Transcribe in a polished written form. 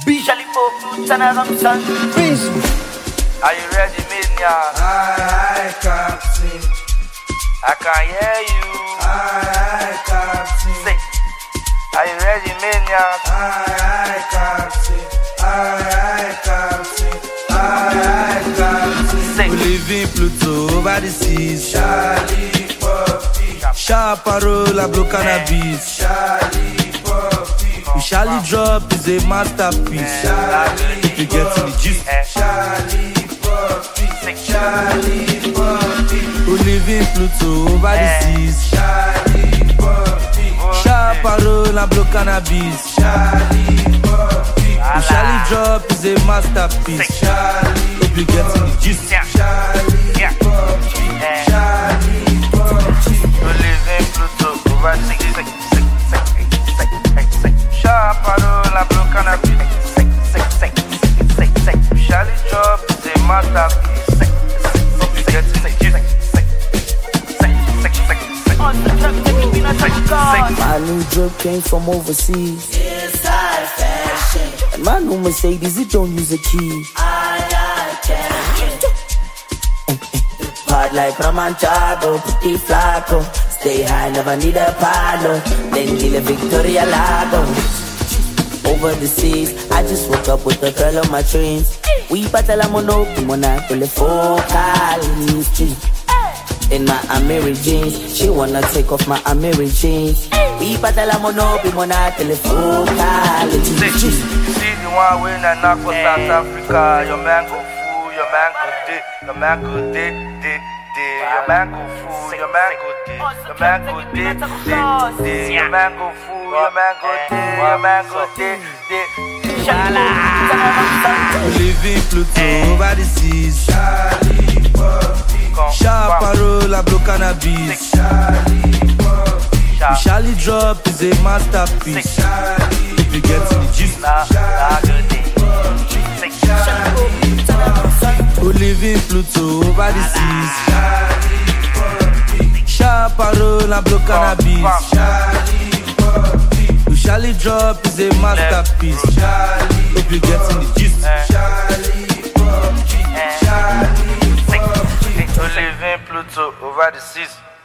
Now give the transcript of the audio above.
Charlie Pope, Tana Ramson. Are you ready, Minion? Aye, Captain. I can hear you. Aye, Captain. Say, are you ready, Minion? Aye, Captain. Aye, Captain. Aye, Captain. Say, we live in Pluto over the seas. Charlie Poppy. Sharp parola, blow cannabis. Charlie Poppy. We Charlie drop is a masterpiece. Charlie, if you get in the gist. Charlie Poppy. Charlie Poppy. We live in Pluto over the seas. Charlie Poppy. Sharp parola, blow cannabis. Charlie Poppy. We Charlie drop is a masterpiece. Charlie, if you get in the gist. Charlie Poppy. Charlie Poppy. we live in Pluto over the seas. Sharp parola, blow cannabis. Charlie drop is a masterpiece. Hope you get in the gist. My new drip came from overseas. Inside fashion. And my new Mercedes, it don't use a key. I catch. Hard like Ramanchado, pretty flaco. Stay high, never need a paddle. Then deal a Victoria Lago. Over the seas, I just woke up with the girl of my dreams. We battle a monopoly, monopoly focalist. In my Amiri jeans, she wanna take off my Amiri jeans. We battle a monopoly, monopoly focalist. See the one way na knock for South Africa. Your man go fool, your man go dick, your man go dick. Your man go fool, your man go dick, your man go dick. Your man go fool, your man go dick, your man go dick. We live in Pluto over the seas. Charlie Poppy. Sharp parola, blow cannabis. Charlie Poppy. We Charlie drop is a masterpiece. Charlie, if you get in the gist. We live in Pluto over the seas. Charlie Poppy. Sharp parola, blow cannabis. Charlie Poppy. We Charlie drop is a masterpiece. Charlie, if you get in the gist. Charlie Poppy. Charlie Poppy. We live in Pluto over the seas.